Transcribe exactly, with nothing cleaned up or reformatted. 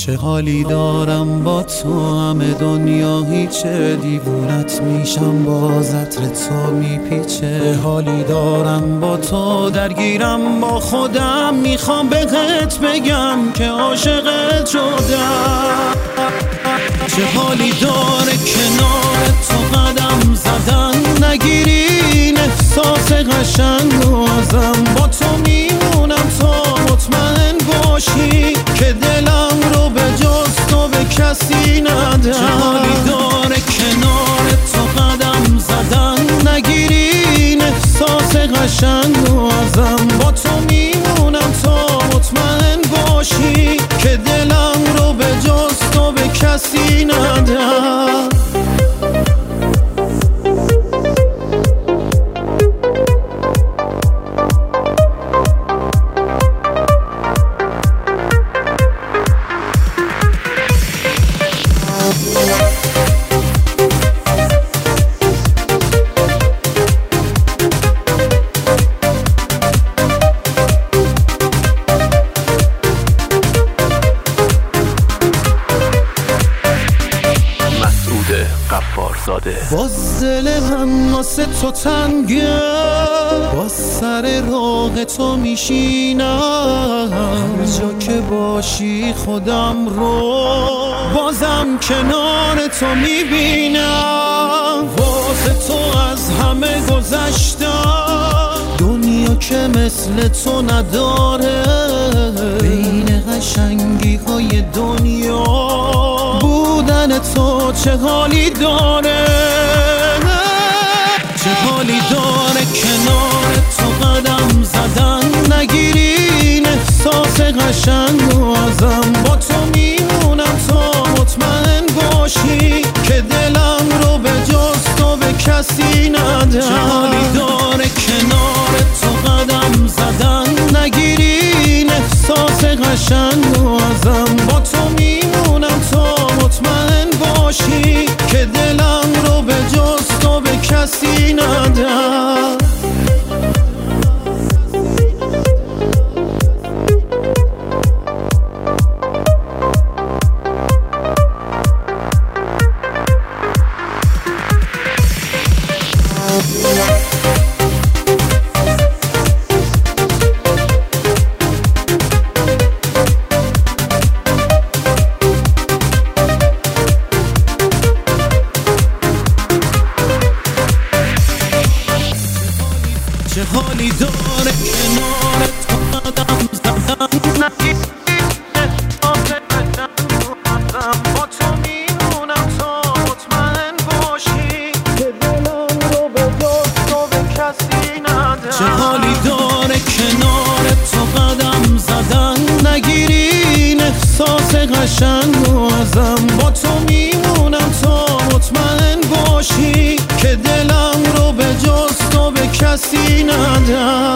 چه حالی دارم با تو، همه دنیا هیچه، دیوونت میشم باز عطر تو میپیچه. حالی دارم با تو، درگیرم با خودم، میخوام بهت بگم که عاشقت شدم. چه حالی داره کنار تو قدم زدن، نگیری این احساس قشنگ و ازم. با تو میمونم تا مطمئن باشی که دلم رو به جز تو به کسی ندم. چه حالی داره کنار تو قدم زدن، نگیری این احساس قشنگ و ازم. با تو میمونم تا مطمئن باشی که دلم رو به جز تو به کسی ندم. باز دل من واسه تو تنگه، باز سر راه تو میشینم. هر جا که باشی خودم رو بازم کنار تو میبینم. واسه تو از همه گذشتم، دنیا که مثل تو نداره. بین قشنگی های دنیا بودن تو چه حالی داره. چه حالی داره کنار تو قدم زدن، نگیری این احساس قشنگ و ازم. با تو میمونم تا مطمئن باشی که دلم رو به جز تو به کسی ندم. چه حالی داره کنار تو قدم زدن، نگیری این احساس قشنگ و ازم. با تو میمونم تا مطمئن باشی که دلم رو به جز تو به کسی ندم. چه حالی داره کنار تو قدم زدن، نگیری احساس قشنگ و ازم. با تو میمونم تا مطمئن باشی که دلم رو به جز تو به کسی ندم. چه حالی داره کنار تو قدم زدن، نگیری این احساس قشنگ و ازم. با تو میمونم تا مطمئن باشی که دلم رو به جز تو به کسی ندم.